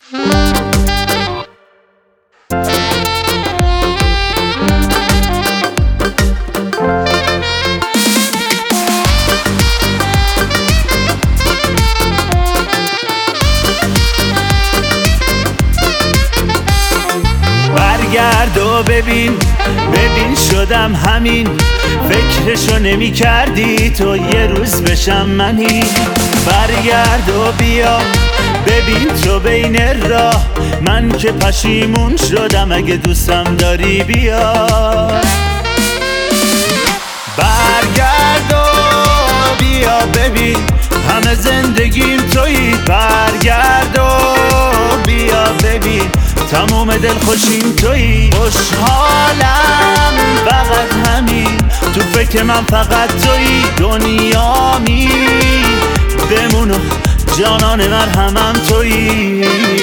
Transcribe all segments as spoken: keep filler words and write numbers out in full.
برگرد و ببین ببین شدم همین، فکرشو نمی کردی تو یه روز بشم منی. برگرد و بیا ببین تو بین راه، من که پشیمون شدم، اگه دوستم داری بیا. برگرد و بیا ببین همه زندگیم تویی. برگرد و بیا ببین تموم دل خوشیم تویی. خوشحالم فقط همین، تو فکر من فقط تویی. دنیامی بمون و جانان مرهمم تویی.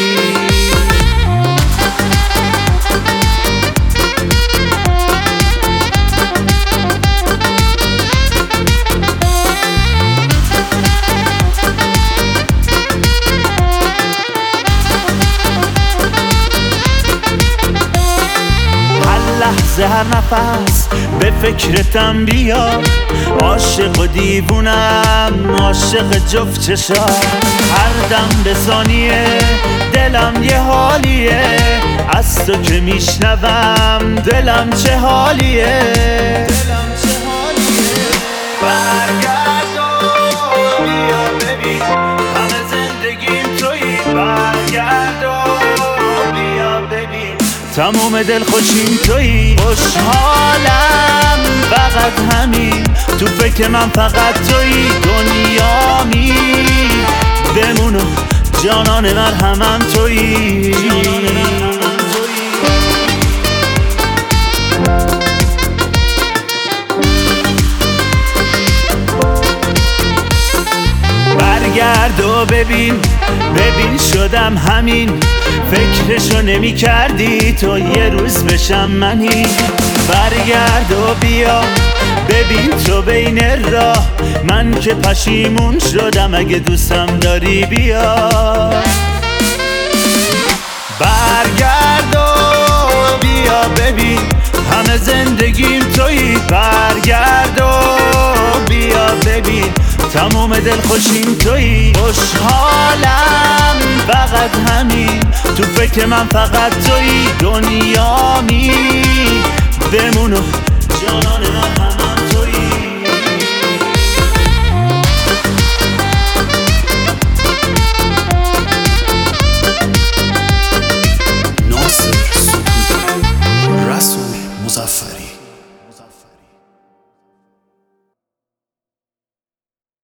لحظه هر نفس به فکرتم بیا، عاشق و دیوونم عاشق جفت چشا. هر دم به ثانیه دلم یه حالیه، از تو که میشنوم دلم چه حالیه. برگرد و بیا ببین همه زندگیم تویی. برگرد و بیا ببین تموم دل خوشیم تویی. خوشحالم فقط همین، تو فکر من فقط تویی. دنیامی بمون و جانان مرهمم تویی. برگرد و ببین ببین شدم همین، فکرشو نمی کردی تو یه روز بشم منی. برگرد و بیا ببین تو بین راه، من که پشیمون شدم، اگه دوستم داری بیا. برگرد و بیا ببین همه زندگیم تویی. برگرد و بیا ببین تموم دل خوشیم تویی. خوشحالم فقط همین، تو فکر من فقط تویی. دنیامی بمون و جانان مرهمم تویی. ناصر سکوتی، رسول مظفری.